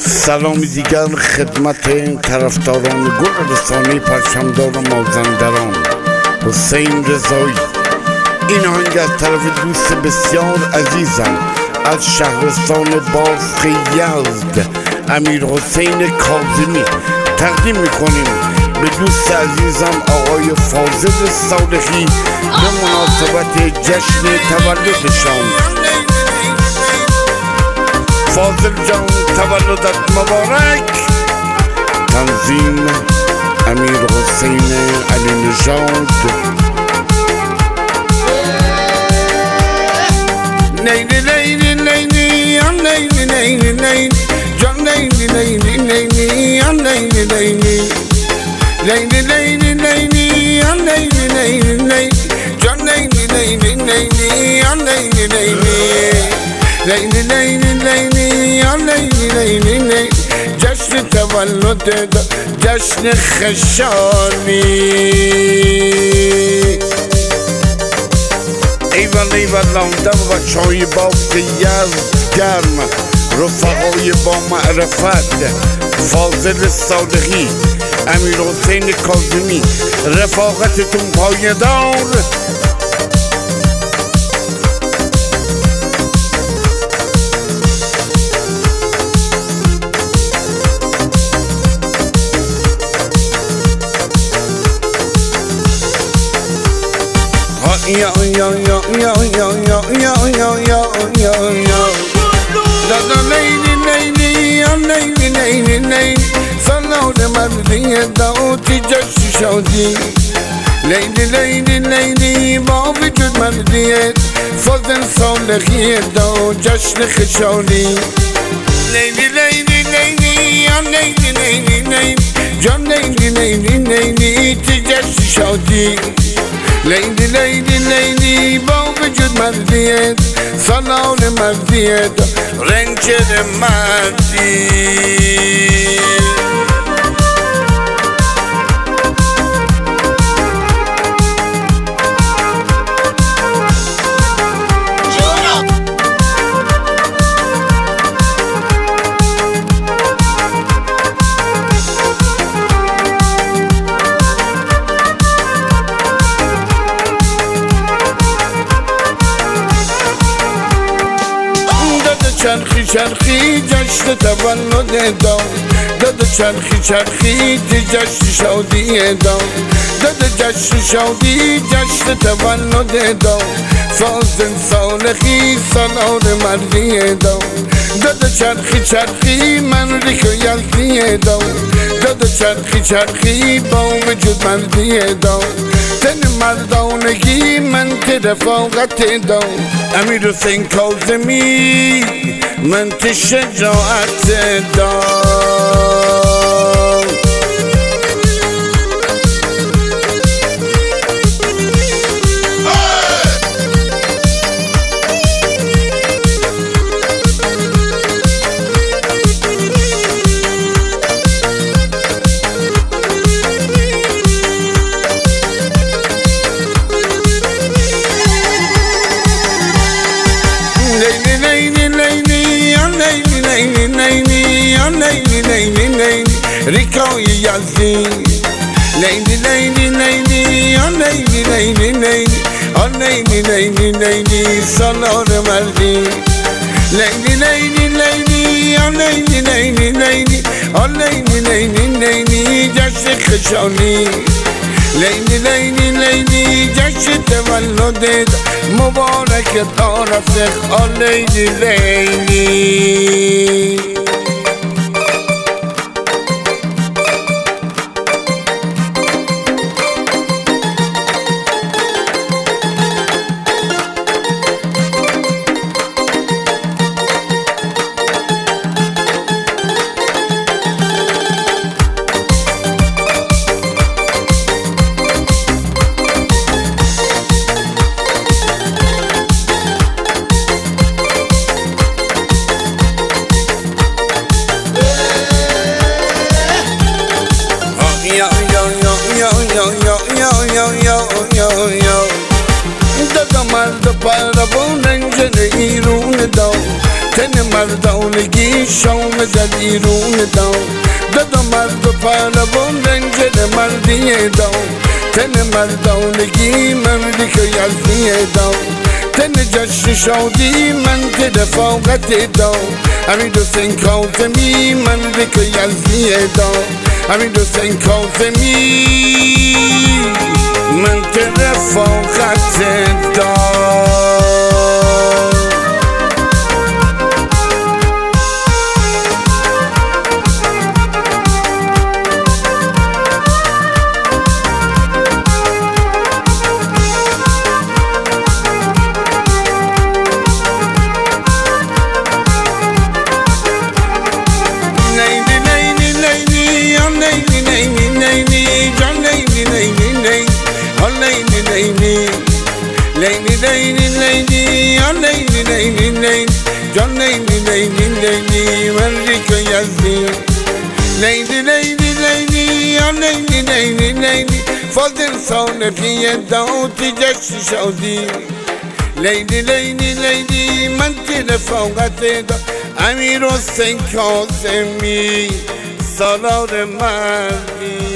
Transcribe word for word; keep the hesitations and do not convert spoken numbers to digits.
سلامی دیگر خدمت طرفداران گل رسانه پرچمدار مازندران حسین رضایی. این آهنگ از طرف دوست بسیار عزیزم از شهرستان بافق یزد امیر حسین کاظمی تقدیم میکنیم به دوست عزیزم آقای فاضل صالحی به مناسبت جشن تولدشان. فاضل جان تولدت مبارک. تنظیم امیر حسین علی نژاد. نیلی نیلی نیلی آن نیلی نیلی نیلی جان نیلی نیلی نیلی آن نیلی نیلی لیلی لیلی لیلی آن لیلی لیلی لیلی جان لیلی لیلی لیلی آن لیلی لیلی لیلی لیلی لیلی آن لیلی لیلی لیلی جشن تولد جشن خشانی. ایوان ایوان لانده و بچه های بافق یزد گرم، رفقای با معرفت فاضل صالحی امیر حسین کاظمی، رفاقتتون پایدار. یا یا یا یا یا یا یا یا یا یا یا دادا لیلی لیلی یا لیلی لیلی لیلی سالار مردی داوتی جشن شادی. لیلی لیلی لیلی با وجود مردیت فاضل صالحی دو جشن خشانی. لیلی لیلی لیلی یا لیلی لیلی لیلی جان لیلی لیلی لیلی تی جشن شادی. لیلی لیلی لیلی با وجود مردیت سالار مردیت رنجر مردی. چرخی چرخی جشن تولد دام داده چرخی چرخی تی جشن شادی دام داده جشن شادی جشن تولد دام فاضل صالحی سالار مردی دام داده چرخی چرخی من ریخ یزدی دام داده چرخی چرخی با وجود مردی دام تن مردانگی من تی رفاقت دام امیر حسین کاظمی من تی شجاعت دام. ریکای یزدی لیلی لیلی لیلی آن لیلی لیلی لیلی آن لیلی لیلی لیلی سالار مردی. لیلی لیلی لیلی آن لیلی لیلی لیلی آن لیلی لیلی لیلی جشن خشانی. لیلی لیلی لیلی جشن تولد مبارک تا رفت آن لیلی لیلی. مردانگی شام زدیرون دام دادا مرد و پهلوان رنج مردی دام تن مردانگی مردی که یزدی دام تن جشن شادی من که رفاقت دام امیر حسین کاظمی مردی که یزدی دام امیر حسین کاظمی من که رفاقت دام Lady, lady, lady, oh lady, lady, lady, John lady, lady, lady, Marika Yazdi. Lady, lady, lady, oh lady, lady, lady, Fazil Sone Piye Dauti Jashi Shaudi. Lady, lady, lady, Mantile Faugateda, Amir Hussein Kazemi, Salah Mardi.